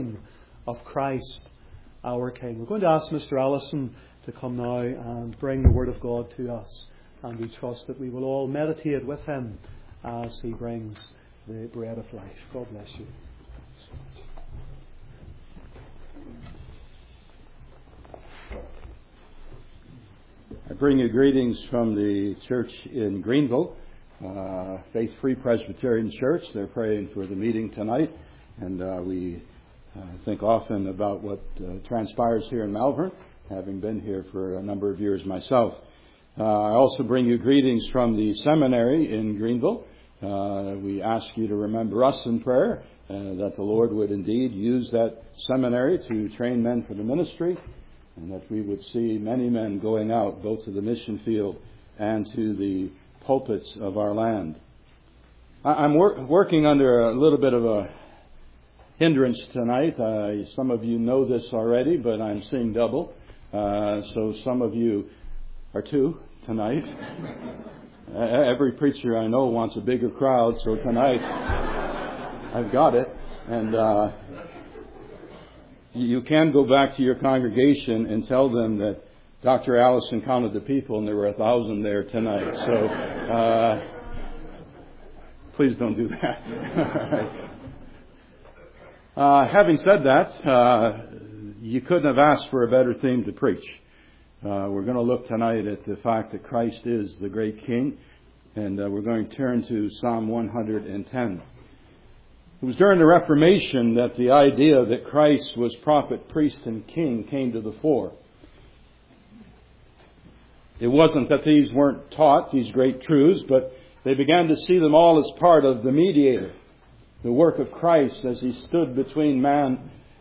of Christ our King. We're going to ask Mr. Allison to come now and bring the Word of God to us, and we trust that we will all meditate with him as he brings the bread of life. God bless you. I bring you greetings from the church in Greenville, Faith Free Presbyterian Church. They're praying for the meeting tonight, and we think often about what transpires here in Malvern, having been here for a number of years myself. I also bring you greetings from the seminary in Greenville. We ask you to remember us in prayer, that the Lord would indeed use that seminary to train men for the ministry, and that we would see many men going out both to the mission field and to the pulpits of our land. I'm working under a little bit of a hindrance tonight. Some of you know this already, but I'm seeing double. So some of you are too tonight. Every preacher I know wants a bigger crowd, so tonight I've got it. And you can go back to your congregation and tell them that Dr. Allison counted the people and there were 1,000 there tonight. So please don't do that. Having said that, you couldn't have asked for a better theme to preach. We're going to look tonight at the fact that Christ is the great King, and we're going to turn to Psalm 110. It was during the Reformation that the idea that Christ was prophet, priest, and king came to the fore. It wasn't that these weren't taught, these great truths, but they began to see them all as part of the mediator, the work of Christ as he stood between man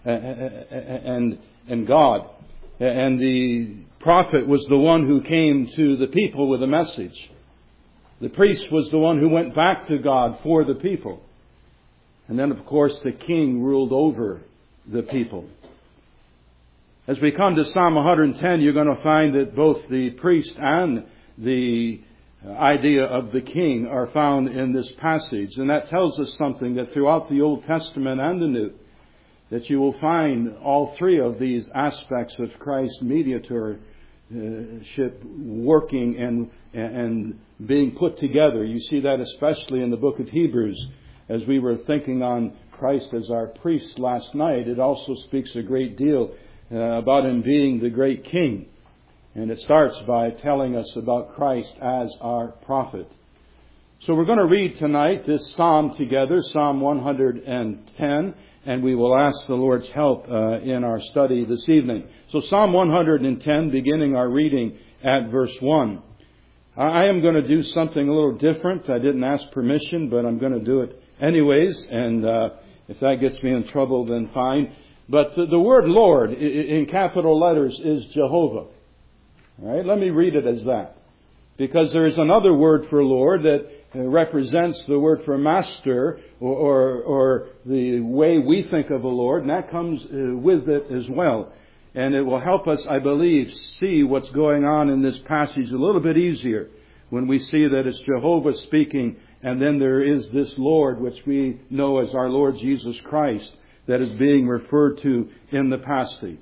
and God. And the prophet was the one who came to the people with a message. The priest was the one who went back to God for the people. And then, of course, the king ruled over the people. As we come to Psalm 110, you're going to find that both the priest and the idea of the king are found in this passage. And that tells us something, that throughout the Old Testament and the New, that you will find all three of these aspects of Christ's mediatorship working and being put together. You see that especially in the book of Hebrews. As we were thinking on Christ as our priest last night, it also speaks a great deal about him being the great king. And it starts by telling us about Christ as our prophet. So we're going to read tonight this psalm together, Psalm 110, and we will ask the Lord's help in our study this evening. So Psalm 110, beginning our reading at verse 1. I am going to do something a little different. I didn't ask permission, but I'm going to do it anyways, and if that gets me in trouble, then fine. But the word Lord in capital letters is Jehovah. All right, let me read it as that. Because there is another word for Lord that represents the word for master or the way we think of a Lord, and that comes with it as well. And it will help us, I believe, see what's going on in this passage a little bit easier when we see that it's Jehovah speaking, and then there is this Lord, which we know as our Lord Jesus Christ, that is being referred to in the passage.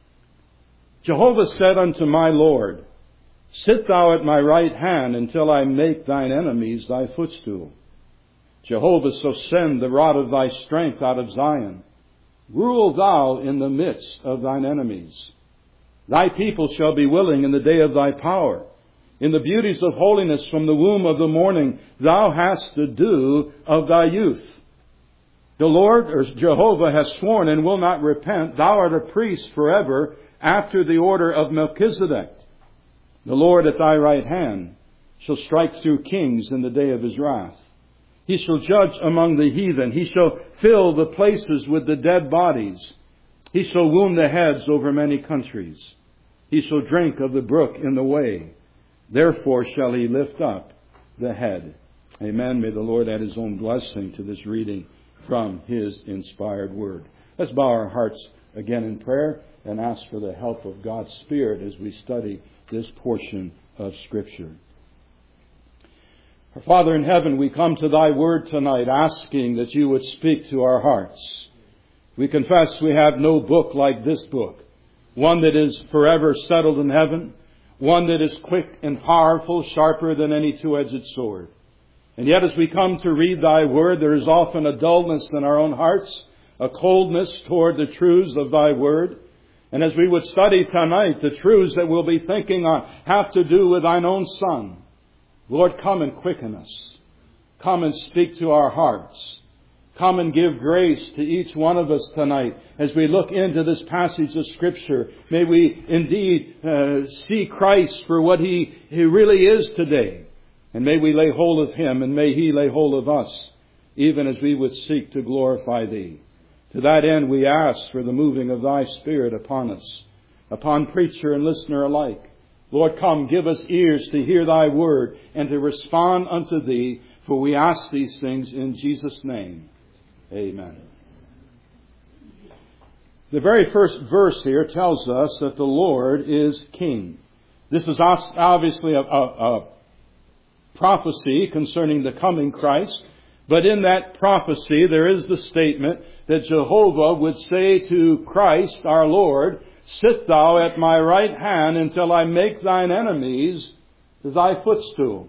Jehovah said unto my Lord, sit thou at my right hand until I make thine enemies thy footstool. Jehovah, so send the rod of thy strength out of Zion. Rule thou in the midst of thine enemies. Thy people shall be willing in the day of thy power. In the beauties of holiness from the womb of the morning, thou hast the dew of thy youth. The Lord, or Jehovah, has sworn and will not repent. Thou art a priest forever after the order of Melchizedek. The Lord at thy right hand shall strike through kings in the day of his wrath. He shall judge among the heathen. He shall fill the places with the dead bodies. He shall wound the heads over many countries. He shall drink of the brook in the way. Therefore shall he lift up the head. Amen. May the Lord add his own blessing to this reading from his inspired word. Let's bow our hearts again in prayer and ask for the help of God's Spirit as we study this portion of Scripture. Our Father in heaven, we come to thy word tonight asking that you would speak to our hearts. We confess we have no book like this book, one that is forever settled in heaven, one that is quick and powerful, sharper than any two-edged sword. And yet as we come to read Thy Word, there is often a dullness in our own hearts, a coldness toward the truths of Thy Word. And as we would study tonight, the truths that we'll be thinking on have to do with Thine own Son. Lord, come and quicken us. Come and speak to our hearts. Come and give grace to each one of us tonight as we look into this passage of Scripture. May we indeed see Christ for what He really is today. And may we lay hold of Him, and may He lay hold of us, even as we would seek to glorify Thee. To that end we ask for the moving of Thy Spirit upon us, upon preacher and listener alike. Lord, come, give us ears to hear Thy Word and to respond unto Thee, for we ask these things in Jesus' name. Amen. The very first verse here tells us that the Lord is King. This is obviously a prophecy concerning the coming Christ. But in that prophecy, there is the statement that Jehovah would say to Christ, our Lord, "Sit thou at my right hand until I make thine enemies thy footstool."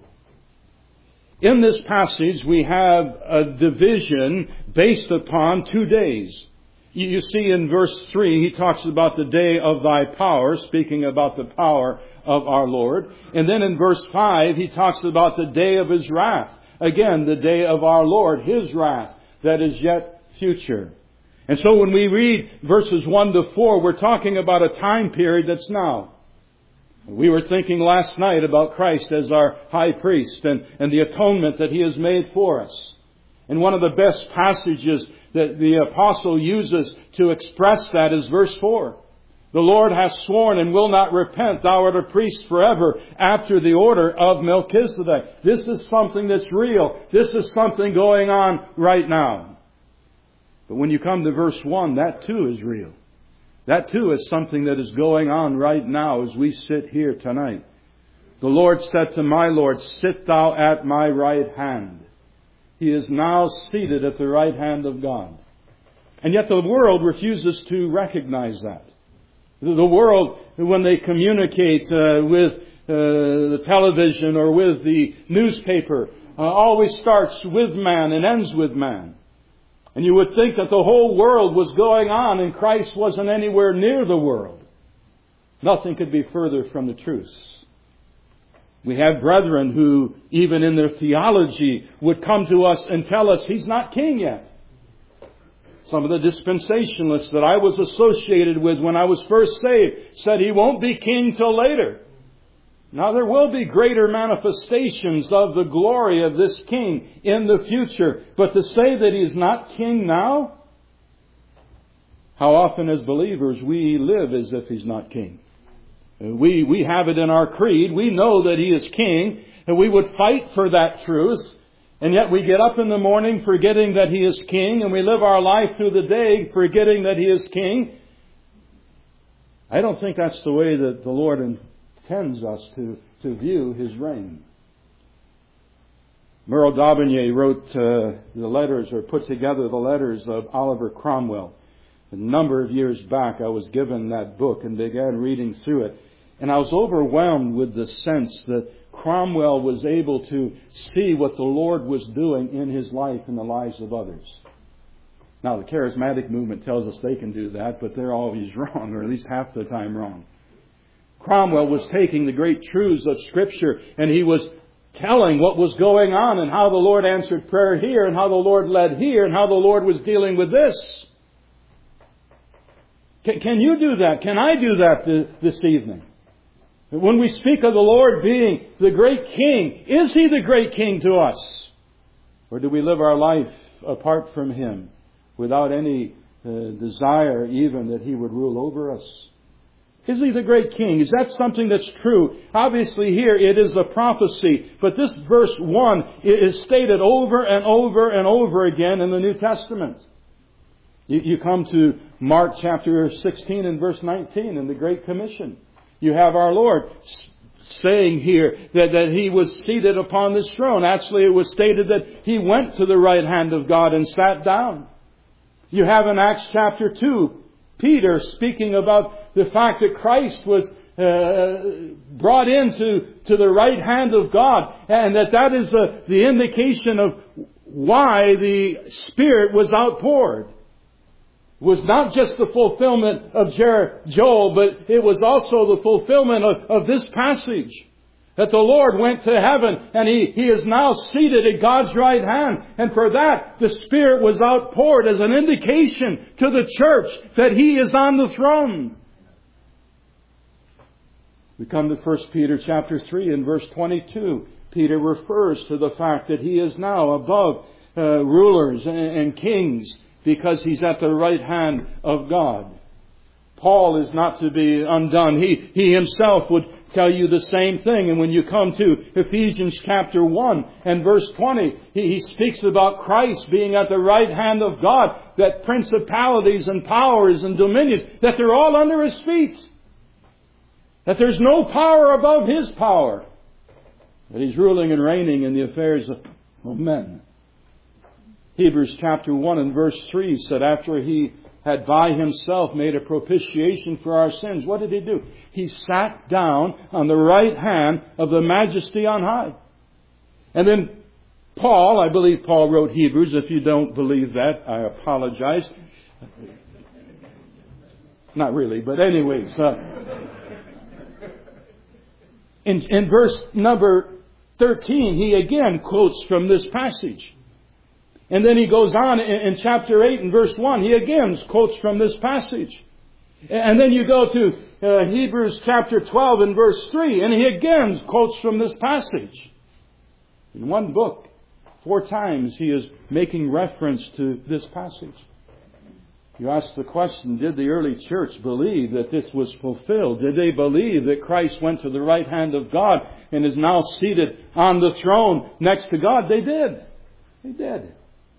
In this passage, we have a division based upon 2 days. You see in verse 3, he talks about the day of thy power, speaking about the power of our Lord. And then in verse 5, he talks about the day of His wrath. Again, the day of our Lord, His wrath, that is yet future. And so when we read verses 1 to 4, we're talking about a time period that's now. We were thinking last night about Christ as our high priest and the atonement that He has made for us. And one of the best passages that the apostle uses to express that is verse 4. The Lord hath sworn and will not repent. Thou art a priest forever after the order of Melchizedek. This is something that's real. This is something going on right now. But when you come to verse 1, that too is real. That too is something that is going on right now as we sit here tonight. The Lord said to my Lord, "Sit thou at my right hand." He is now seated at the right hand of God. And yet the world refuses to recognize that. The world, when they communicate with the television or with the newspaper, always starts with man and ends with man. And you would think that the whole world was going on and Christ wasn't anywhere near the world. Nothing could be further from the truth. We have brethren who, even in their theology, would come to us and tell us He's not king yet. Some of the dispensationalists that I was associated with when I was first saved said He won't be king till later. Now there will be greater manifestations of the glory of this King in the future. But to say that He is not king now? How often as believers we live as if He's not king. We have it in our creed. We know that He is king. And we would fight for that truth. And yet we get up in the morning forgetting that He is king. And we live our life through the day forgetting that He is king. I don't think that's the way that the Lord intends us to view His reign. Merle Daubigny wrote the letters, or put together the letters of Oliver Cromwell. A number of years back I was given that book and began reading through it. And I was overwhelmed with the sense that Cromwell was able to see what the Lord was doing in his life and the lives of others. Now the charismatic movement tells us they can do that, but they're always wrong, or at least half the time wrong. Cromwell was taking the great truths of Scripture and he was telling what was going on and how the Lord answered prayer here and how the Lord led here and how the Lord was dealing with this. Can you do that? Can I do that this evening? When we speak of the Lord being the great King, is He the great King to us? Or do we live our life apart from Him without any desire even that He would rule over us? Is He the great King? Is that something that's true? Obviously here it is a prophecy, but this verse 1 is stated over and over and over again in the New Testament. You come to Mark chapter 16 and verse 19 in the Great Commission. You have our Lord saying here that He was seated upon this throne. Actually, it was stated that He went to the right hand of God and sat down. You have in Acts chapter 2, Peter speaking about the fact that Christ was brought into the right hand of God, and that is the indication of why the Spirit was outpoured. It was not just the fulfillment of Joel, but it was also the fulfillment of this passage. That the Lord went to heaven and He is now seated at God's right hand. And for that, the Spirit was outpoured as an indication to the church that He is on the throne. We come to 1 Peter chapter 3 and verse 22. Peter refers to the fact that He is now above rulers and kings because He's at the right hand of God. Paul is not to be undone. He himself would tell you the same thing. And when you come to Ephesians chapter 1 and verse 20, he speaks about Christ being at the right hand of God, that principalities and powers and dominions, that they're all under His feet. That there's no power above His power. That He's ruling and reigning in the affairs of men. Hebrews chapter 1 and verse 3 said, after He had by Himself made a propitiation for our sins, what did He do? He sat down on the right hand of the Majesty on high. And then Paul, I believe Paul wrote Hebrews. If you don't believe that, I apologize. Not really, but anyways. In verse number 13, he again quotes from this passage. And then he goes on in chapter 8 and verse 1. He again quotes from this passage. And then you go to Hebrews chapter 12 and verse 3. And he again quotes from this passage. In one book, 4 times he is making reference to this passage. You ask the question, did the early church believe that this was fulfilled? Did they believe that Christ went to the right hand of God and is now seated on the throne next to God? They did. They did.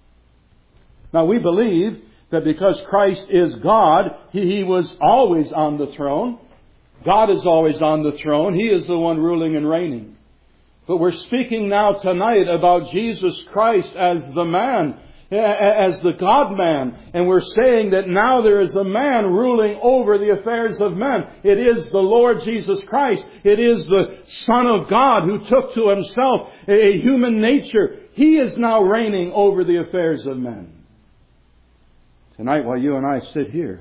Now we believe that because Christ is God, He was always on the throne. God is always on the throne. He is the one ruling and reigning. But we're speaking now tonight about Jesus Christ as the man, as the God-man. And we're saying that now there is a man ruling over the affairs of men. It is the Lord Jesus Christ. It is the Son of God who took to Himself a human nature. He is now reigning over the affairs of men. Tonight, while you and I sit here,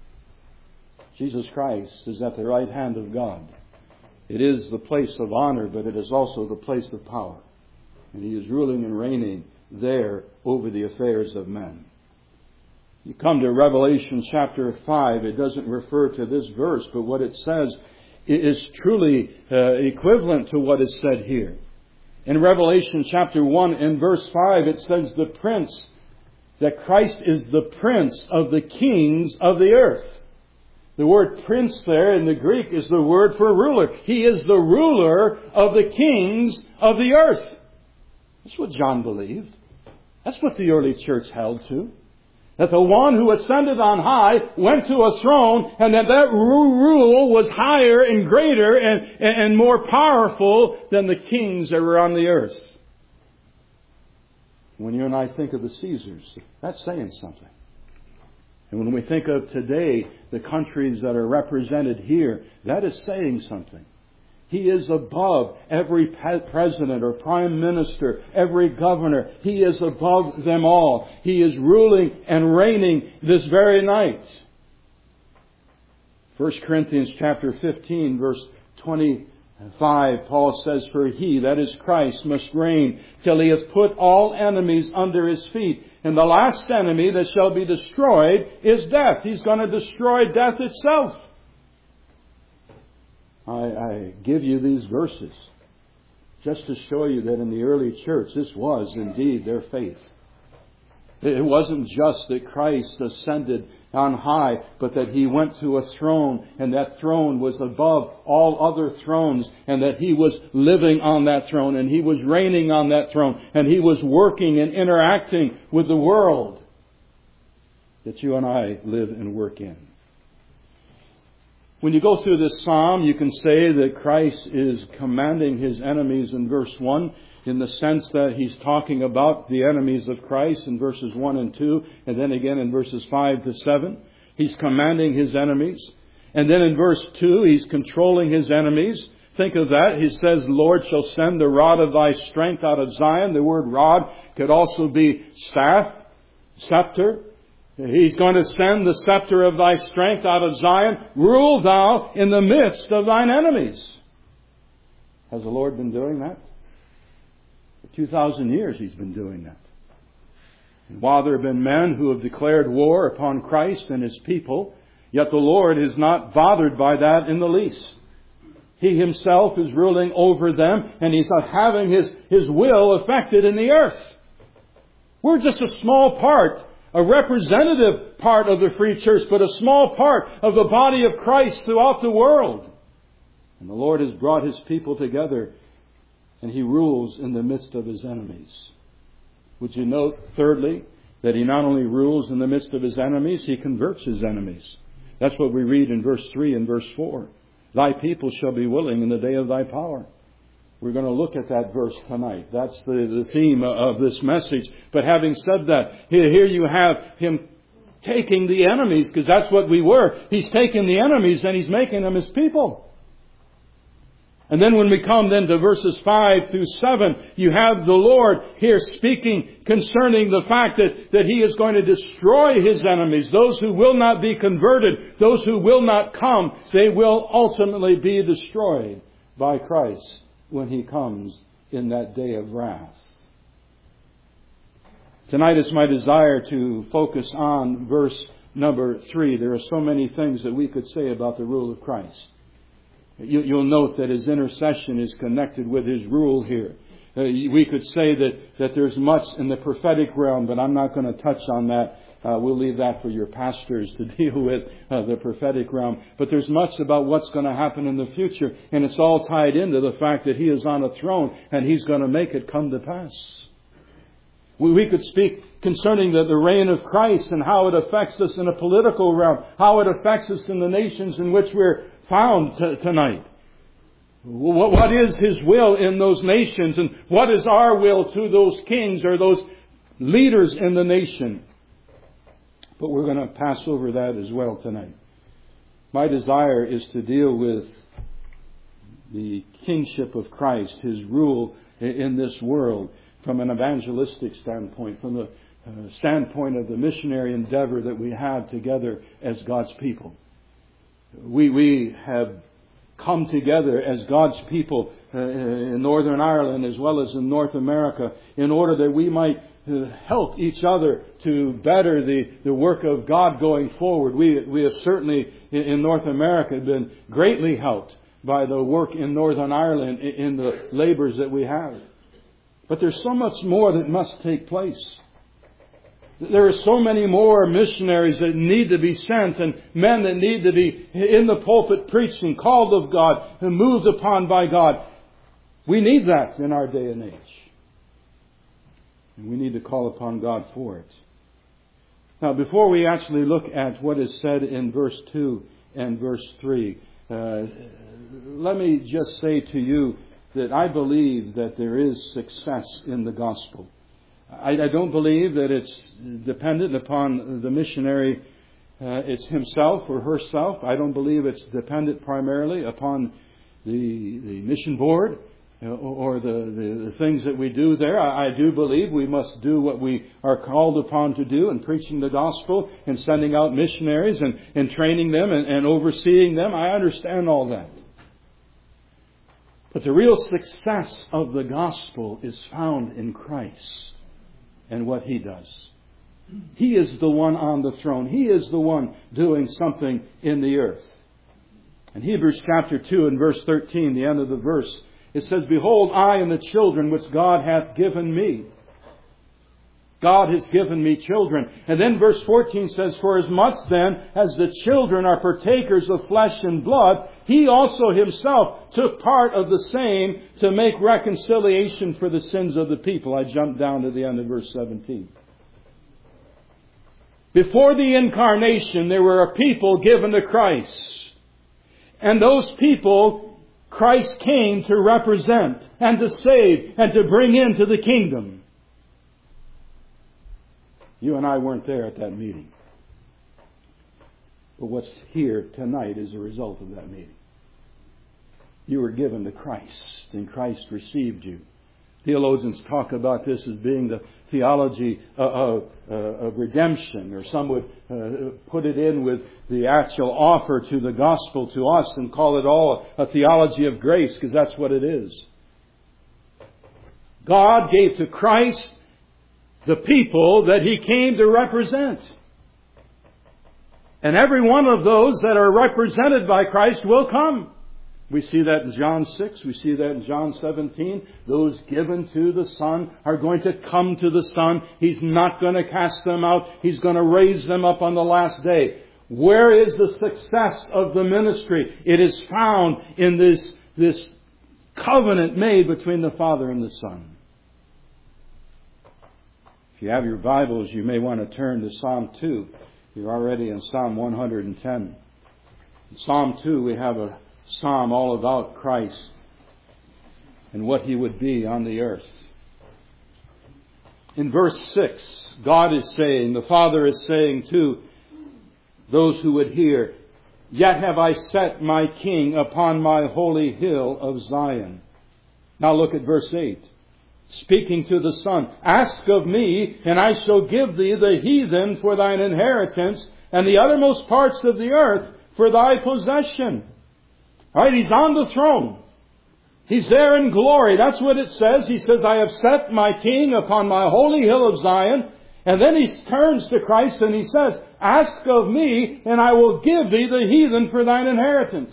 Jesus Christ is at the right hand of God. It is the place of honor, but it is also the place of power. And He is ruling and reigning there over the affairs of men. You come to Revelation chapter 5, it doesn't refer to this verse, but what it says is truly equivalent to what is said here. In Revelation chapter 1 and verse 5, it says that Christ is the Prince of the kings of the earth. The word prince there in the Greek is the word for ruler. He is the ruler of the kings of the earth. That's what John believed. That's what the early church held to. That the one who ascended on high went to a throne, and that rule was higher and greater and more powerful than the kings that were on the earth. When you and I think of the Caesars, that's saying something. And when we think of today, the countries that are represented here, that is saying something. He is above every president or prime minister, every governor. He is above them all. He is ruling and reigning this very night. 1 Corinthians chapter 15, verse 25, Paul says, for He, that is Christ, must reign till He hath put all enemies under His feet. And the last enemy that shall be destroyed is death. He's going to destroy death itself. I give you these verses just to show you that in the early church, this was indeed their faith. It wasn't just that Christ ascended on high, but that He went to a throne, and that throne was above all other thrones, and that He was living on that throne, and He was reigning on that throne, and He was working and interacting with the world that you and I live and work in. When you go through this psalm, you can say that Christ is commanding His enemies in verse 1, in the sense that He's talking about the enemies of Christ in verses 1 and 2, and then again in verses 5 to 7. He's commanding His enemies. And then in verse 2, He's controlling His enemies. Think of that. He says, "The Lord shall send the rod of thy strength out of Zion." The word rod could also be staff, scepter. He's going to send the scepter of thy strength out of Zion. Rule thou in the midst of thine enemies. Has the Lord been doing that? For 2,000 years He's been doing that. And while there have been men who have declared war upon Christ and His people, yet the Lord is not bothered by that in the least. He Himself is ruling over them, and He's not having His will affected in the earth. We're just a small part, a representative part of the free church, but a small part of the body of Christ throughout the world. And the Lord has brought His people together, and He rules in the midst of His enemies. Would you note, thirdly, that He not only rules in the midst of His enemies, He converts His enemies. That's what we read in verse 3 and verse 4. "Thy people shall be willing in the day of thy power." We're going to look at that verse tonight. That's the theme of this message. But having said that, here you have Him taking the enemies, because that's what we were. He's taking the enemies and He's making them His people. And then when we come then to verses 5 through 7, you have the Lord here speaking concerning the fact that He is going to destroy His enemies. Those who will not be converted, those who will not come, they will ultimately be destroyed by Christ when He comes in that day of wrath. Tonight it's my desire to focus on verse number 3. There are so many things that we could say about the rule of Christ. You'll note that His intercession is connected with His rule here. We could say that there's much in the prophetic realm, but I'm not going to touch on that. We'll leave that for your pastors to deal with, the prophetic realm. But there's much about what's going to happen in the future, and it's all tied into the fact that He is on a throne and He's going to make it come to pass. We could speak concerning the reign of Christ and how it affects us in a political realm, how it affects us in the nations in which we're found tonight. What is His will in those nations, and what is our will to those kings or those leaders in the nation? But we're going to pass over that as well tonight. My desire is to deal with the kingship of Christ, His rule in this world, from an evangelistic standpoint, from the standpoint of the missionary endeavor that we have together as God's people. We have come together as God's people in Northern Ireland as well as in North America in order that we might help each other to better the work of God going forward. We have certainly in North America been greatly helped by the work in Northern Ireland in the labors that we have. But there's so much more that must take place. There are so many more missionaries that need to be sent, and men that need to be in the pulpit preaching, called of God, and moved upon by God. We need that in our day and age. And we need to call upon God for it. Now, before we actually look at what is said in verse 2 and verse 3, let me just say to you that I believe that there is success in the gospel. I don't believe that it's dependent upon the missionary it's himself or herself. I don't believe it's dependent primarily upon the mission board or the things that we do there. I do believe we must do what we are called upon to do in preaching the gospel and sending out missionaries and training them and overseeing them. I understand all that. But the real success of the gospel is found in Christ and what He does. He is the one on the throne. He is the one doing something in the earth. In Hebrews chapter 2 and verse 13, the end of the verse, it says, "Behold, I and the children which God hath given me." God has given me children. And then verse 14 says, "For as much then as the children are partakers of flesh and blood, He also Himself took part of the same to make reconciliation for the sins of the people." I jumped down to the end of verse 17. Before the incarnation, there were a people given to Christ. And those people Christ came to represent and to save and to bring into the kingdom. You and I weren't there at that meeting. But what's here tonight is a result of that meeting. You were given to Christ, and Christ received you. Theologians talk about this as being the theology of redemption, or some would put it in with the actual offer to the gospel to us and call it all a theology of grace, because that's what it is. God gave to Christ the people that He came to represent. And every one of those that are represented by Christ will come. We see that in John 6. We see that in John 17. Those given to the Son are going to come to the Son. He's not going to cast them out. He's going to raise them up on the last day. Where is the success of the ministry? It is found in this covenant made between the Father and the Son. If you have your Bibles, you may want to turn to Psalm 2. You're already in Psalm 110. In Psalm 2, we have a psalm all about Christ and what He would be on the earth. In verse 6, God is saying, the Father is saying to those who would hear, "Yet have I set my King upon my holy hill of Zion." Now look at verse 8. Speaking to the Son, "Ask of me, and I shall give thee the heathen for thine inheritance, and the uttermost parts of the earth for thy possession." All right, He's on the throne. He's there in glory. That's what it says. He says, "I have set my King upon my holy hill of Zion." And then He turns to Christ and He says, "Ask of me, and I will give thee the heathen for thine inheritance."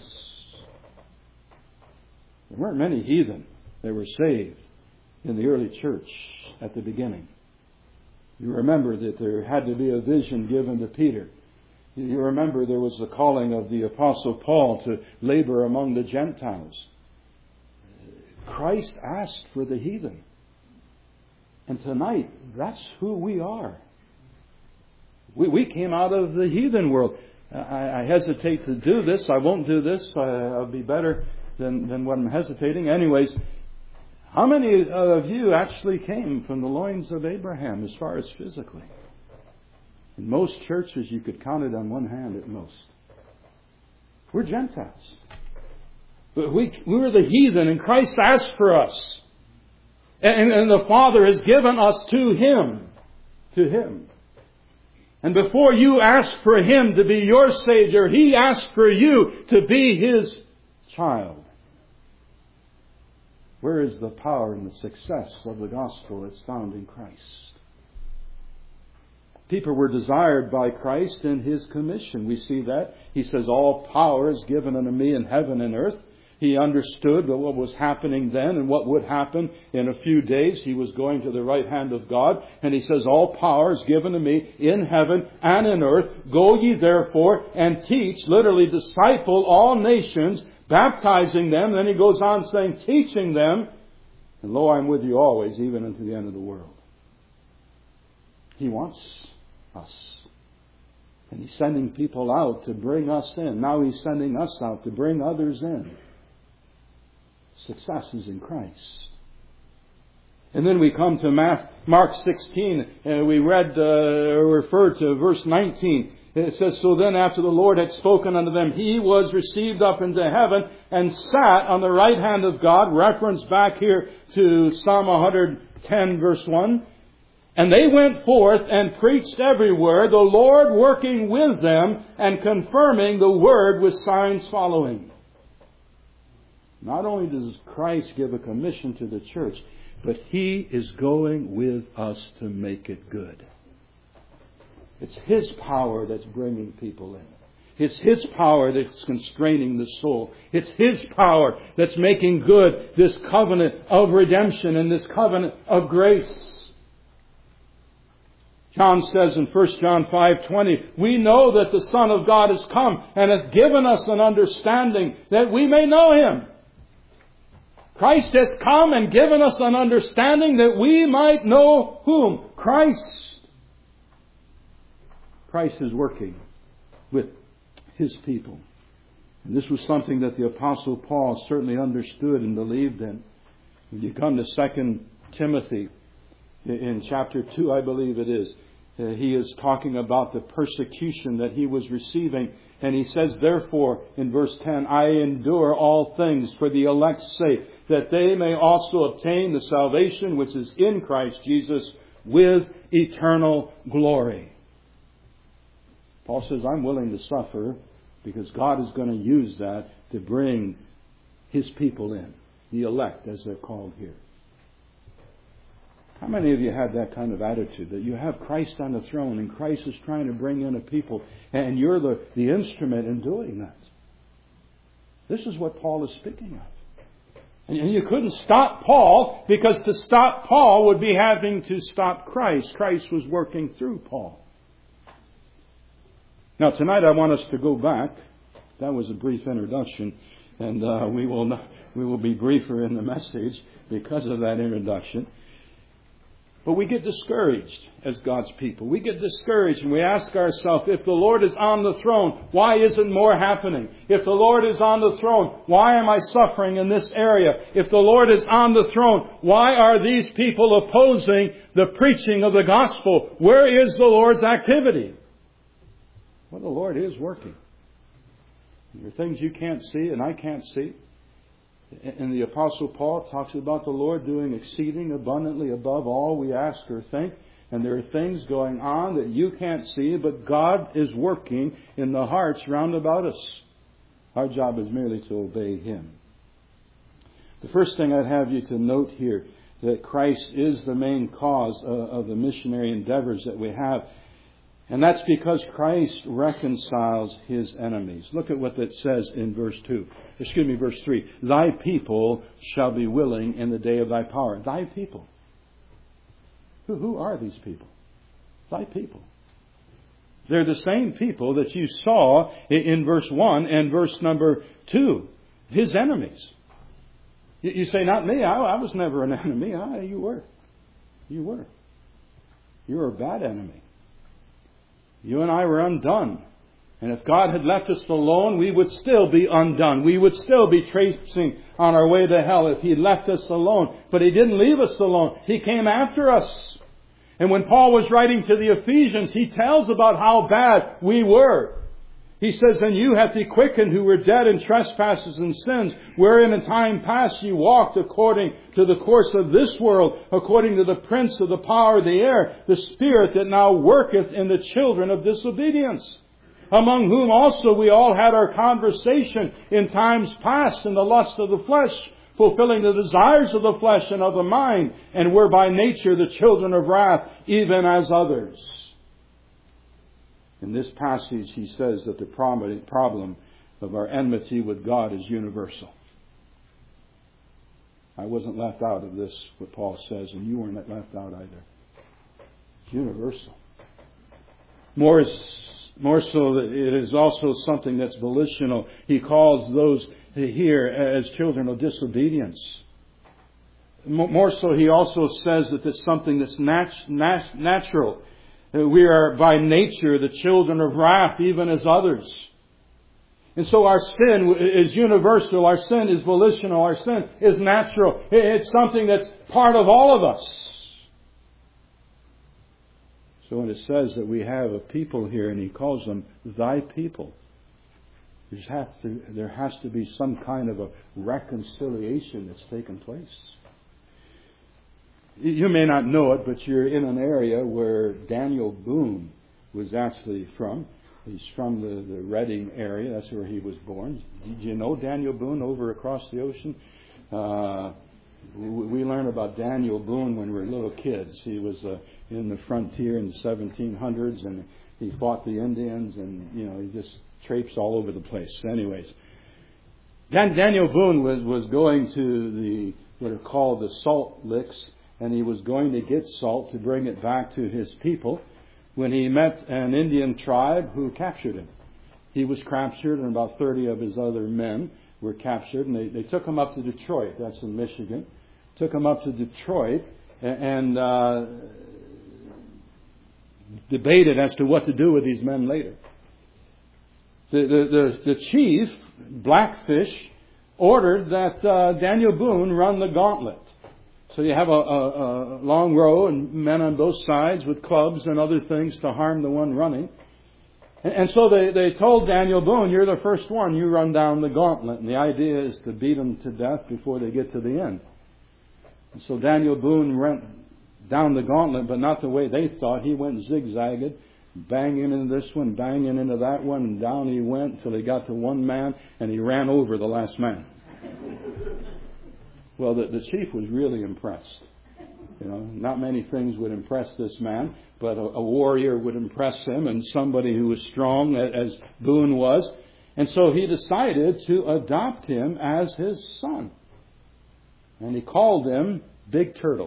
There weren't many heathen that were saved in the early church at the beginning. You remember that there had to be a vision given to Peter. You remember there was the calling of the Apostle Paul to labor among the Gentiles. Christ asked for the heathen. And tonight, that's who we are. We came out of the heathen world. I hesitate to do this. I won't do this. I'll be better than what I'm hesitating. Anyways, how many of you actually came from the loins of Abraham as far as physically? In most churches, you could count it on one hand at most. We're Gentiles. But we were the heathen, and Christ asked for us. And the Father has given us to Him. To Him. And before you ask for Him to be your Savior, He asked for you to be His child. Where is the power and the success of the gospel that's found in Christ? People were desired by Christ in His commission. We see that. He says, "All power is given unto me in heaven and earth." He understood what was happening then and what would happen in a few days. He was going to the right hand of God. And He says, "All power is given to me in heaven and in earth. Go ye therefore and teach," literally disciple all nations, baptizing them. Then He goes on saying, teaching them. "And lo, I'm with you always, even unto the end of the world." He wants us. And He's sending people out to bring us in. Now He's sending us out to bring others in. Success is in Christ. And then we come to Mark 16. We referred to verse 19. It says, "So then after the Lord had spoken unto them, He was received up into heaven and sat on the right hand of God." Reference back here to Psalm 110 verse 1. "And they went forth and preached everywhere, the Lord working with them and confirming the word with signs following." Not only does Christ give a commission to the church, but He is going with us to make it good. It's His power that's bringing people in. It's His power that's constraining the soul. It's His power that's making good this covenant of redemption and this covenant of grace. John says in 1 John 5:20, "We know that the Son of God has come and hath given us an understanding that we may know Him." Christ has come and given us an understanding that we might know whom? Christ. Christ is working with His people. And this was something that the Apostle Paul certainly understood and believed in. When you come to 2 Timothy, in chapter 2, I believe it is, he is talking about the persecution that he was receiving. And he says, therefore, in verse 10, I endure all things for the elect's sake, that they may also obtain the salvation which is in Christ Jesus with eternal glory. Paul says, I'm willing to suffer because God is going to use that to bring His people in. The elect, as they're called here. How many of you have that kind of attitude? That you have Christ on the throne and Christ is trying to bring in a people and you're the instrument in doing that. This is what Paul is speaking of. And you couldn't stop Paul, because to stop Paul would be having to stop Christ. Christ was working through Paul. Now tonight I want us to go back. That was a brief introduction, and we will be briefer in the message because of that introduction. But we get discouraged as God's people. We get discouraged and we ask ourselves, if the Lord is on the throne, why isn't more happening? If the Lord is on the throne, why am I suffering in this area? If the Lord is on the throne, why are these people opposing the preaching of the gospel? Where is the Lord's activity? Well, the Lord is working. There are things you can't see and I can't see. And the Apostle Paul talks about the Lord doing exceeding abundantly above all we ask or think. And there are things going on that you can't see, but God is working in the hearts round about us. Our job is merely to obey Him. The first thing I'd have you to note here, that Christ is the main cause of the missionary endeavors that we have. And that's because Christ reconciles His enemies. Look at what that says in verse 3. Thy people shall be willing in the day of Thy power. Thy people. Who are these people? Thy people. They're the same people that you saw in verse 1 and verse number 2. His enemies. You say, not me. I was never an enemy. You were. You were. You were a bad enemy. You and I were undone. And if God had left us alone, we would still be undone. We would still be tracing on our way to hell if He had left us alone. But He didn't leave us alone. He came after us. And when Paul was writing to the Ephesians, he tells about how bad we were. He says, and you hath He quickened who were dead in trespasses and sins, wherein in time past ye walked according to the course of this world, according to the prince of the power of the air, the spirit that now worketh in the children of disobedience, among whom also we all had our conversation in times past in the lust of the flesh, fulfilling the desires of the flesh and of the mind, and were by nature the children of wrath, even as others. In this passage, he says that the problem of our enmity with God is universal. I wasn't left out of this, what Paul says, and you weren't left out either. It's universal. More so, it is also something that's volitional. He calls those here as children of disobedience. More so, he also says that it's something that's natural. We are by nature the children of wrath, even as others. And so our sin is universal. Our sin is volitional. Our sin is natural. It's something that's part of all of us. So when it says that we have a people here, and he calls them thy people, there has to be some kind of a reconciliation that's taken place. You may not know it, but you're in an area where Daniel Boone was actually from. He's from the Reading area. That's where he was born. Did you know Daniel Boone over across the ocean? We learned about Daniel Boone when we were little kids. He was in the frontier in the 1700s, and he fought the Indians, and he just traipsed all over the place. Anyways, Daniel Boone was going to what are called the salt licks, and he was going to get salt to bring it back to his people when he met an Indian tribe who captured him. He was captured, and about 30 of his other men were captured, and they took him up to Detroit. That's in Michigan. Took him up to Detroit and debated as to what to do with these men later. the chief, Blackfish, ordered that Daniel Boone run the gauntlet. So you have a long row and men on both sides with clubs and other things to harm the one running. And so they told Daniel Boone, you're the first one, you run down the gauntlet. And the idea is to beat them to death before they get to the end. And so Daniel Boone went down the gauntlet, but not the way they thought. He went zigzagged, banging into this one, banging into that one, and down he went until he got to one man, and he ran over the last man. Well, the chief was really impressed. Not many things would impress this man, but a warrior would impress him, and somebody who was strong, as Boone was. And so he decided to adopt him as his son. And he called him Big Turtle.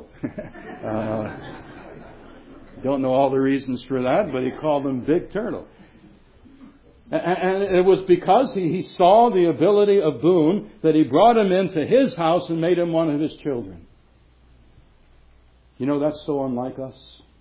Don't know all the reasons for that, but he called him Big Turtle. And it was because he saw the ability of Boone that he brought him into his house and made him one of his children. That's so unlike us.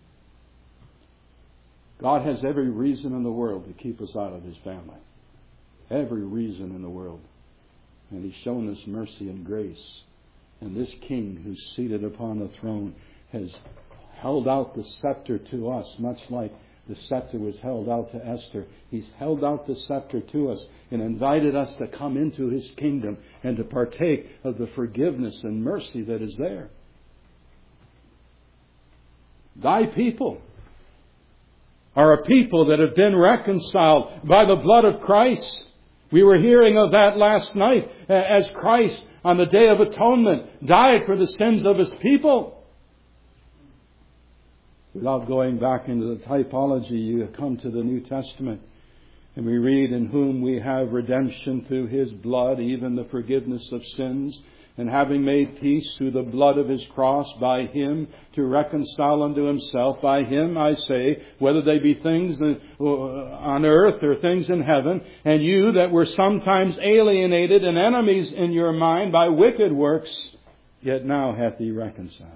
God has every reason in the world to keep us out of His family. Every reason in the world. And He's shown us mercy and grace. And this King who's seated upon the throne has held out the scepter to us, much like the scepter was held out to Esther. He's held out the scepter to us and invited us to come into His kingdom and to partake of the forgiveness and mercy that is there. Thy people are a people that have been reconciled by the blood of Christ. We were hearing of that last night as Christ on the Day of Atonement died for the sins of His people. Without going back into the typology, you come to the New Testament and we read, in whom we have redemption through His blood, even the forgiveness of sins, and having made peace through the blood of His cross, by Him to reconcile unto Himself. By Him, I say, whether they be things on earth or things in heaven, and you that were sometimes alienated and enemies in your mind by wicked works, yet now hath He reconciled.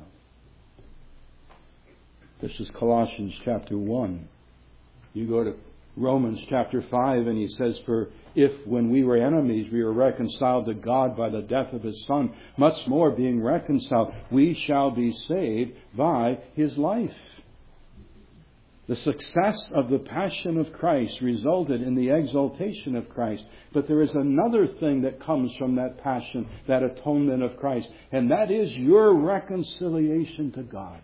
This is Colossians chapter 1. You go to Romans chapter 5 and he says, for if when we were enemies we were reconciled to God by the death of His Son, much more being reconciled, we shall be saved by His life. The success of the passion of Christ resulted in the exaltation of Christ. But there is another thing that comes from that passion, that atonement of Christ, and that is your reconciliation to God.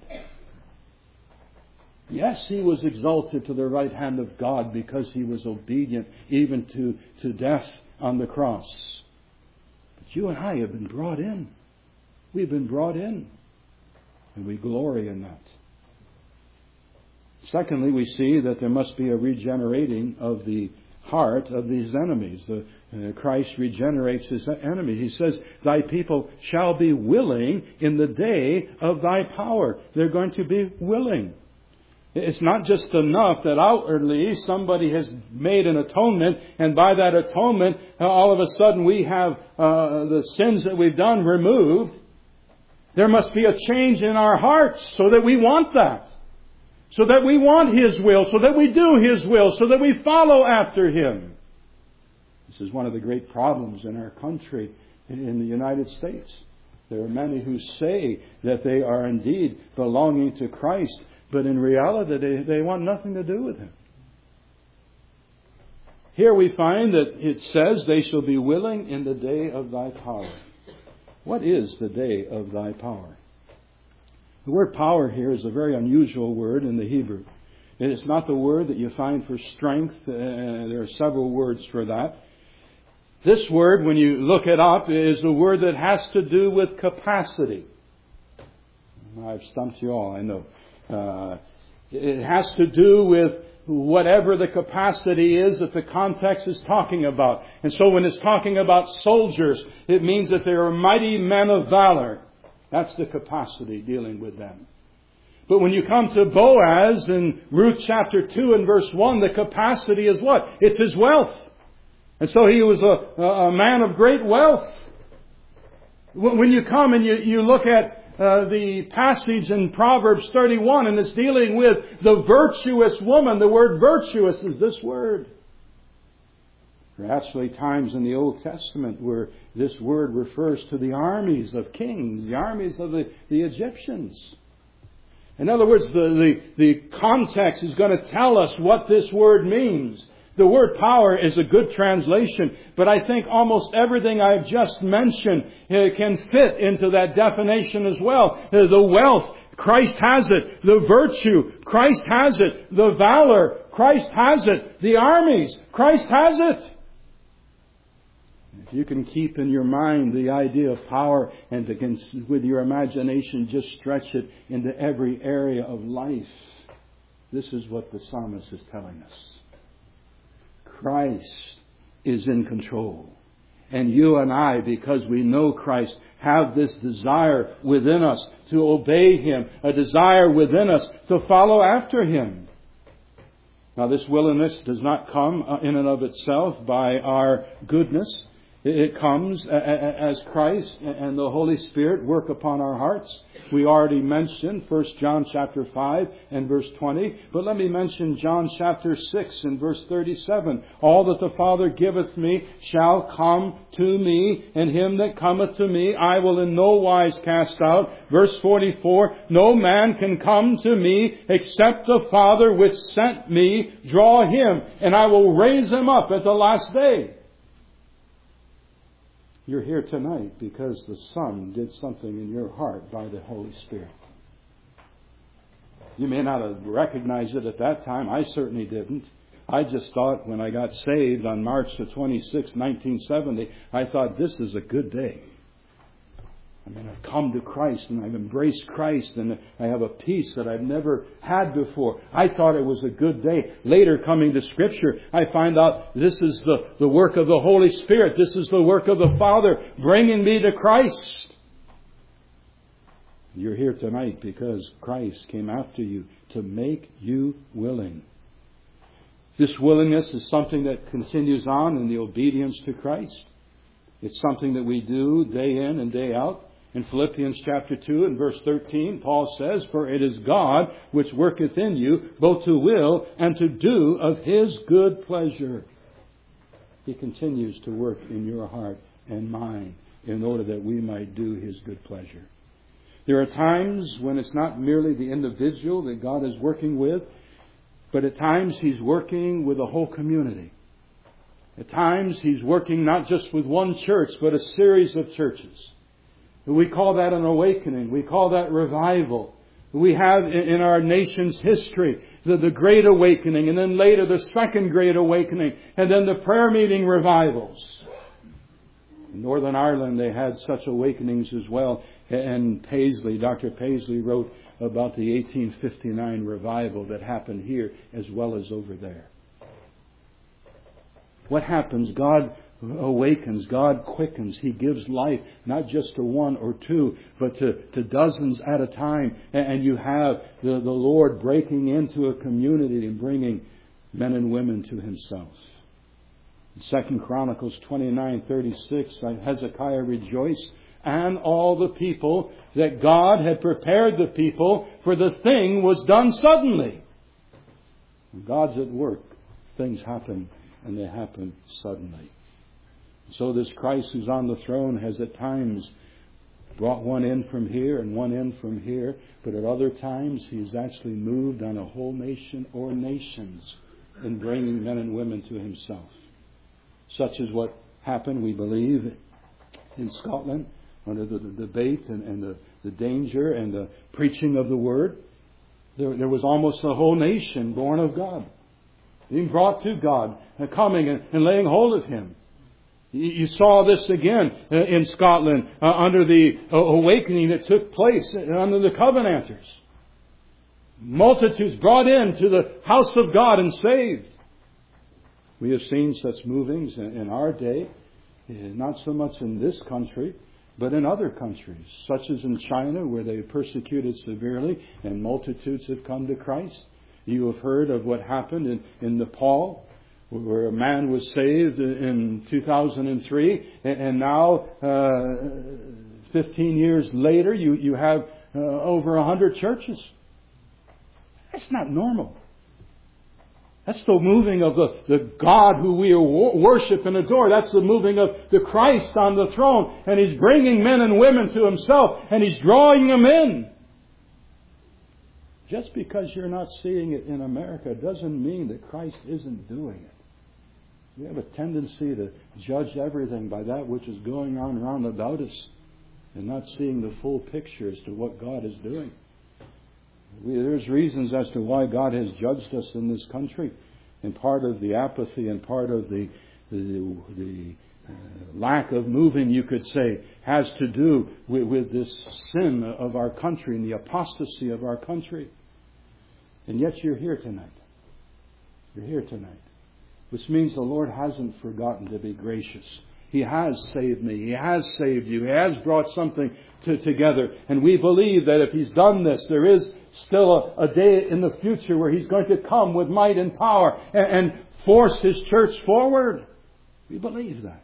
Yes, He was exalted to the right hand of God because He was obedient even to death on the cross. But you and I have been brought in. We've been brought in. And we glory in that. Secondly, we see that there must be a regenerating of the heart of these enemies. Christ regenerates His enemies. He says, thy people shall be willing in the day of thy power. They're going to be willing. It's not just enough that outwardly somebody has made an atonement, and by that atonement, all of a sudden we have the sins that we've done removed. There must be a change in our hearts so that we want that. So that we want His will, so that we do His will, so that we follow after Him. This is one of the great problems in our country, in the United States. There are many who say that they are indeed belonging to Christ, but in reality, they want nothing to do with Him. Here we find that it says, they shall be willing in the day of thy power. What is the day of thy power? The word power here is a very unusual word in the Hebrew. It is not the word that you find for strength. There are several words for that. This word, when you look it up, is a word that has to do with capacity. I've stumped you all, I know. It has to do with whatever the capacity is that the context is talking about. And so when it's talking about soldiers, it means that they are mighty men of valor. That's the capacity dealing with them. But when you come to Boaz in Ruth chapter 2 and verse 1, the capacity is what? It's his wealth. And so he was a man of great wealth. When you come and you look at the passage in Proverbs 31, and it's dealing with the virtuous woman. The word virtuous is this word. There are actually times in the Old Testament where this word refers to the armies of kings, the armies of the Egyptians. In other words, the context is going to tell us what this word means. The word power is a good translation, but I think almost everything I've just mentioned can fit into that definition as well. The wealth, Christ has it. The virtue, Christ has it. The valor, Christ has it. The armies, Christ has it. If you can keep in your mind the idea of power and with your imagination just stretch it into every area of life, this is what the psalmist is telling us. Christ is in control. And you and I, because we know Christ, have this desire within us to obey Him, a desire within us to follow after Him. Now, this willingness does not come in and of itself by our goodness. It comes as Christ and the Holy Spirit work upon our hearts. We already mentioned 1 John chapter 5 and verse 20. But let me mention John chapter 6 and verse 37. All that the Father giveth me shall come to me, and him that cometh to me I will in no wise cast out. Verse 44, no man can come to me except the Father which sent me draw him, and I will raise him up at the last day. You're here tonight because the Son did something in your heart by the Holy Spirit. You may not have recognized it at that time. I certainly didn't. I just thought when I got saved on March the 26th, 1970, I thought this is a good day. I mean, I've come to Christ and I've embraced Christ and I have a peace that I've never had before. I thought it was a good day. Later, coming to Scripture, I find out this is the work of the Holy Spirit. This is the work of the Father bringing me to Christ. You're here tonight because Christ came after you to make you willing. This willingness is something that continues on in the obedience to Christ. It's something that we do day in and day out. In Philippians chapter 2 and verse 13, Paul says, for it is God which worketh in you both to will and to do of His good pleasure. He continues to work in your heart and mine in order that we might do His good pleasure. There are times when it's not merely the individual that God is working with, but at times He's working with a whole community. At times He's working not just with one church, but a series of churches. We call that an awakening. We call that revival. We have in our nation's history the Great Awakening, and then later the Second Great Awakening, and then the prayer meeting revivals. In Northern Ireland they had such awakenings as well. And Dr. Paisley wrote about the 1859 revival that happened here as well as over there. What happens? God awakens, God quickens. He gives life not just to one or two, but to dozens at a time. And you have the Lord breaking into a community and bringing men and women to Himself. In 2 Chronicles 29:36, Hezekiah rejoiced, and all the people, that God had prepared the people, for the thing was done suddenly. When God's at work, things happen, and they happen suddenly. So this Christ who's on the throne has at times brought one in from here and one in from here, but at other times He's actually moved on a whole nation or nations in bringing men and women to Himself. Such is what happened, we believe, in Scotland under the debate and the danger and the preaching of the Word. There was almost a whole nation born of God, being brought to God, and coming and laying hold of Him. You saw this again in Scotland under the awakening that took place under the Covenanters. Multitudes brought into the house of God and saved. We have seen such movings in our day, not so much in this country, but in other countries, such as in China, where they persecuted severely and multitudes have come to Christ. You have heard of what happened in Nepal, where a man was saved in 2003, and now 15 years later you have over 100 churches. That's not normal. That's the moving of the God who we worship and adore. That's the moving of the Christ on the throne. And He's bringing men and women to Himself. And He's drawing them in. Just because you're not seeing it in America doesn't mean that Christ isn't doing it. We have a tendency to judge everything by that which is going on around about us and not seeing the full picture as to what God is doing. There's reasons as to why God has judged us in this country. And part of the apathy and part of the lack of moving, you could say, has to do with this sin of our country and the apostasy of our country. And yet you're here tonight. You're here tonight. Which means the Lord hasn't forgotten to be gracious. He has saved me. He has saved you. He has brought something together. And we believe that if He's done this, there is still a day in the future where He's going to come with might and power and force His church forward. We believe that.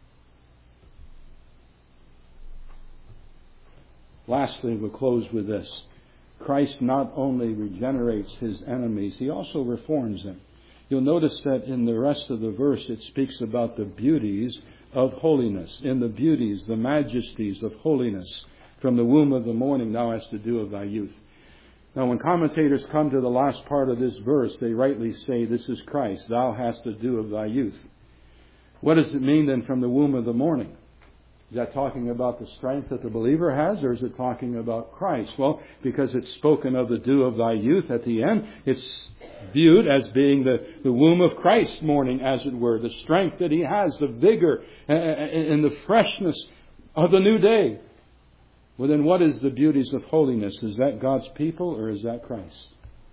Lastly, we'll close with this. Christ not only regenerates His enemies, He also reforms them. You'll notice that in the rest of the verse it speaks about the beauties of holiness. In the beauties, the majesties of holiness. From the womb of the morning thou hast to do of thy youth. Now when commentators come to the last part of this verse, they rightly say this is Christ. Thou hast to do of thy youth. What does it mean then from the womb of the morning? Is that talking about the strength that the believer has, or is it talking about Christ? Well, because it's spoken of the dew of thy youth at the end, it's viewed as being the womb of Christ morning, as it were. The strength that He has, the vigor and the freshness of the new day. Well, then what is the beauties of holiness? Is that God's people or is that Christ?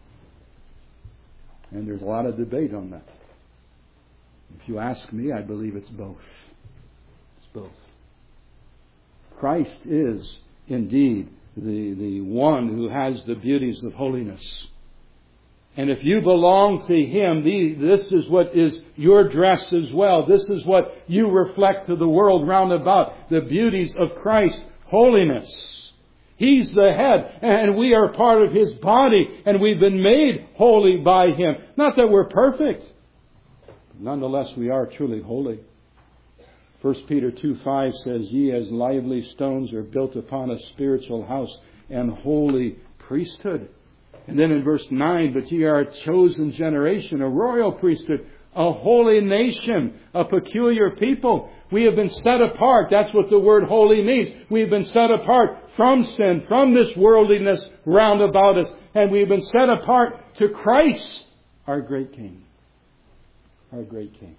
And there's a lot of debate on that. If you ask me, I believe it's both. It's both. Christ is indeed the one who has the beauties of holiness. And if you belong to Him, this is what is your dress as well. This is what you reflect to the world round about. The beauties of Christ, holiness. He's the head, and we are part of His body, and we've been made holy by Him. Not that we're perfect. Nonetheless, we are truly holy. 1 Peter 2:5 says, Ye as lively stones are built upon a spiritual house and holy priesthood. And then in verse 9, But ye are a chosen generation, a royal priesthood, a holy nation, a peculiar people. We have been set apart. That's what the word holy means. We've been set apart from sin, from this worldliness round about us. And we've been set apart to Christ, our great King. Our great King.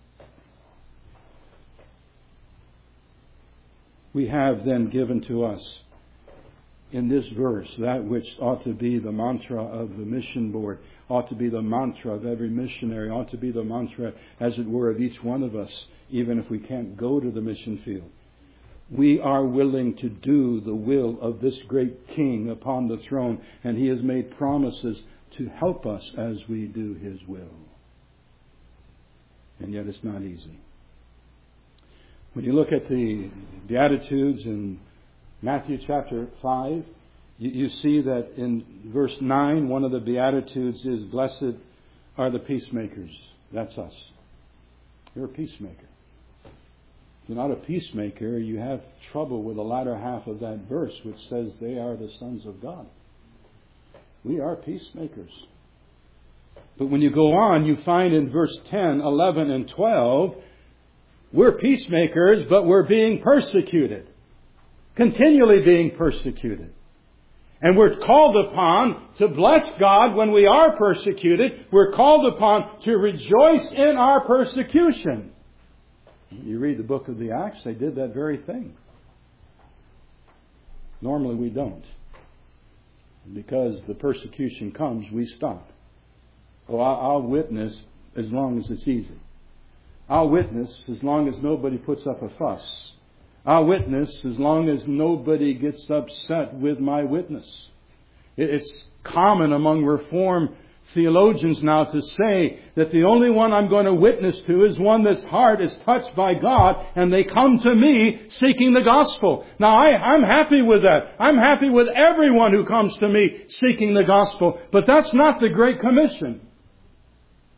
We have then given to us in this verse that which ought to be the mantra of the mission board, ought to be the mantra of every missionary, ought to be the mantra, as it were, of each one of us, even if we can't go to the mission field. We are willing to do the will of this great King upon the throne, and He has made promises to help us as we do His will. And yet it's not easy. When you look at the Beatitudes in Matthew chapter 5, you see that in verse 9, one of the Beatitudes is, Blessed are the peacemakers. That's us. You're a peacemaker. If you're not a peacemaker, you have trouble with the latter half of that verse, which says they are the sons of God. We are peacemakers. But when you go on, you find in verse 10, 11, and 12, we're peacemakers, but we're being persecuted. Continually being persecuted. And we're called upon to bless God when we are persecuted. We're called upon to rejoice in our persecution. You read the book of the Acts, they did that very thing. Normally we don't. Because the persecution comes, we stop. Oh, I'll witness as long as it's easy. I'll witness as long as nobody puts up a fuss. I'll witness as long as nobody gets upset with my witness. It's common among Reformed theologians now to say that the only one I'm going to witness to is one that's heart is touched by God, and they come to me seeking the gospel. Now, I'm happy with that. I'm happy with everyone who comes to me seeking the gospel. But that's not the Great Commission.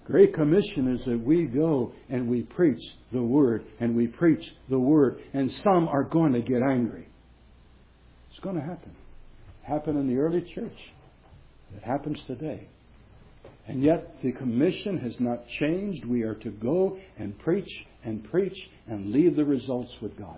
Great Commission is that we go and we preach the Word, and we preach the Word, and some are going to get angry. It's going to happen. It happened in the early church. It happens today. And yet the commission has not changed. We are to go and preach and leave the results with God.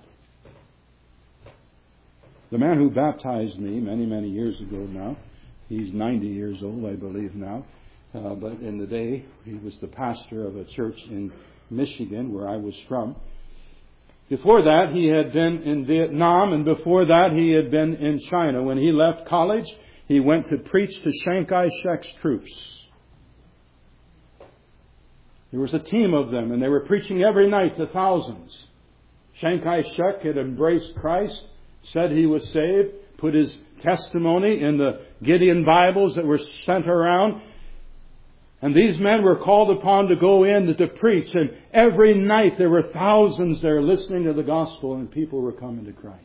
The man who baptized me many, many years ago now, he's 90 years old, I believe now, but in the day he was the pastor of a church in Michigan where I was from. Before that he had been in Vietnam, and before that he had been in China. When he left college, he went to preach to Chiang Kai-shek's troops. There was a team of them, and they were preaching every night to thousands. Chiang Kai-shek had embraced Christ, said he was saved, put his testimony in the Gideon Bibles that were sent around. And these men were called upon to go in to preach. And every night there were thousands there listening to the gospel, and people were coming to Christ.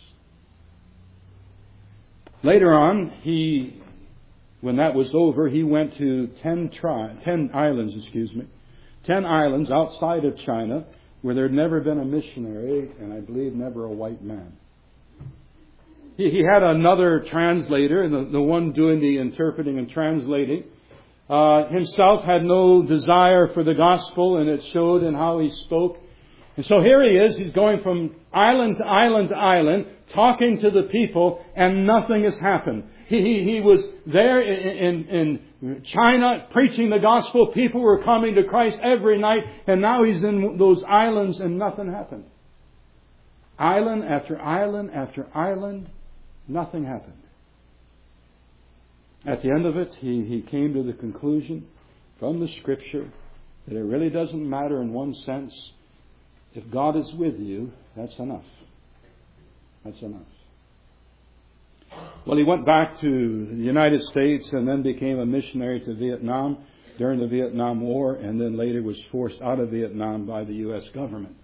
Later on, when that was over, he went to 10 islands outside of China where there had never been a missionary, and I believe never a white man. He had another translator, and the one doing the interpreting and translating. Himself had no desire for the gospel, and it showed in how he spoke. And so here he is. He's going from island to island to island, talking to the people, and nothing has happened. He was there in China preaching the gospel. People were coming to Christ every night, and now he's in those islands, and nothing happened. Island after island after island, nothing happened. At the end of it, he came to the conclusion from the Scripture that it really doesn't matter in one sense. If God is with you, that's enough. That's enough. Well, he went back to the United States and then became a missionary to Vietnam during the Vietnam War, and then later was forced out of Vietnam by the U.S. government.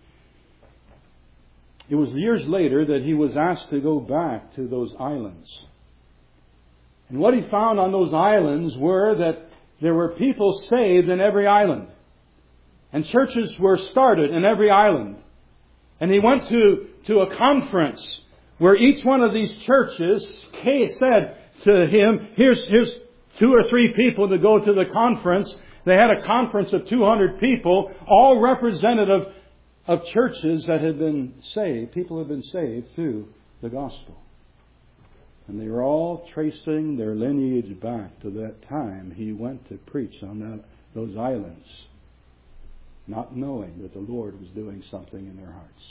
It was years later that he was asked to go back to those islands. And what he found on those islands were that there were people saved in every island. And churches were started in every island. And he went to a conference where each one of these churches said to him, here's 2 or 3 people to go to the conference. They had a conference of 200 people, all representative of churches that had been saved. People had been saved through the gospel. And they were all tracing their lineage back to that time he went to preach on those islands, not knowing that the Lord was doing something in their hearts.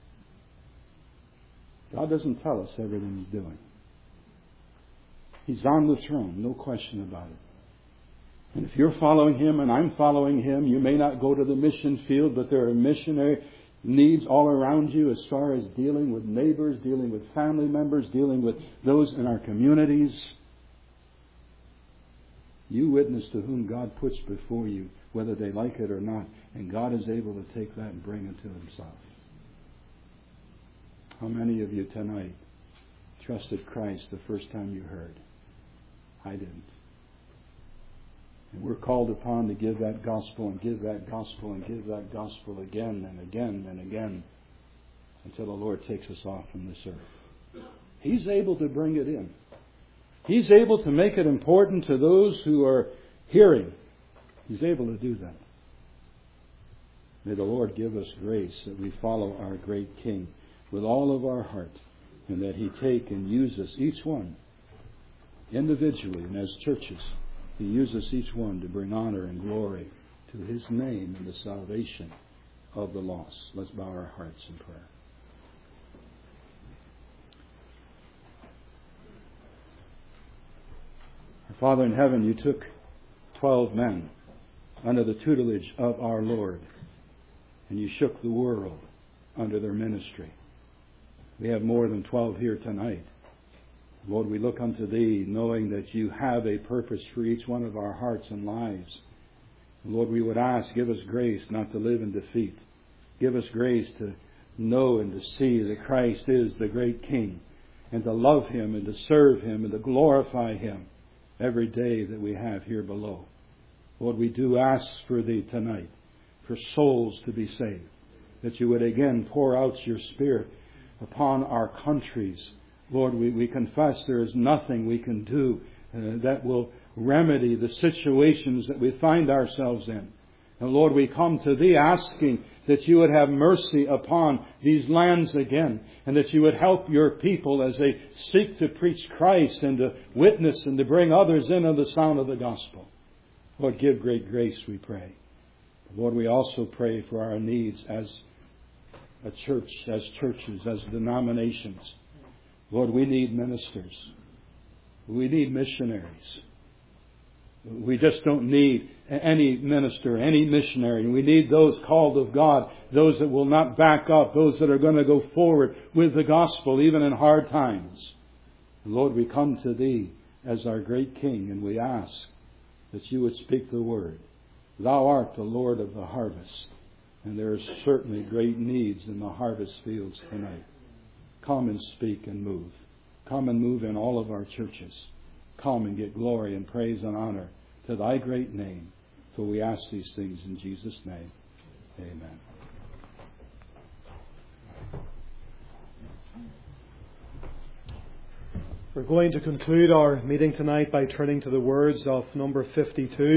God doesn't tell us everything He's doing. He's on the throne, no question about it. And if you're following Him and I'm following Him, you may not go to the mission field, but there are missionary needs all around you as far as dealing with neighbors, dealing with family members, dealing with those in our communities. You witness to whom God puts before you, whether they like it or not, and God is able to take that and bring it to Himself. How many of you tonight trusted Christ the first time you heard? I didn't. And we're called upon to give that gospel and give that gospel and give that gospel again and again and again until the Lord takes us off from this earth. He's able to bring it in. He's able to make it important to those who are hearing. He's able to do that. May the Lord give us grace that we follow our great King with all of our heart, and that He take and use us, each one, individually and as churches. He uses each one to bring honor and glory to His name and the salvation of the lost. Let's bow our hearts in prayer. Our Father in heaven, You took 12 men under the tutelage of our Lord, and You shook the world under their ministry. We have more than 12 here tonight. Lord, we look unto Thee knowing that You have a purpose for each one of our hearts and lives. And Lord, we would ask, give us grace not to live in defeat. Give us grace to know and to see that Christ is the great King, and to love Him and to serve Him and to glorify Him every day that we have here below. Lord, we do ask for Thee tonight, for souls to be saved, that You would again pour out Your Spirit upon our countries. Lord, we confess there is nothing we can do that will remedy the situations that we find ourselves in. And Lord, we come to Thee asking that You would have mercy upon these lands again, and that You would help Your people as they seek to preach Christ and to witness and to bring others into the sound of the gospel. Lord, give great grace, we pray. Lord, we also pray for our needs as a church, as churches, as denominations. Lord, we need ministers. We need missionaries. We just don't need any minister, any missionary. We need those called of God, those that will not back up, those that are going to go forward with the gospel even in hard times. And Lord, we come to Thee as our great King, and we ask that You would speak the word. Thou art the Lord of the harvest, and there are certainly great needs in the harvest fields tonight. Come and speak and move. Come and move in all of our churches. Come and get glory and praise and honor to Thy great name. For we ask these things in Jesus' name. Amen. We're going to conclude our meeting tonight by turning to the words of number 52.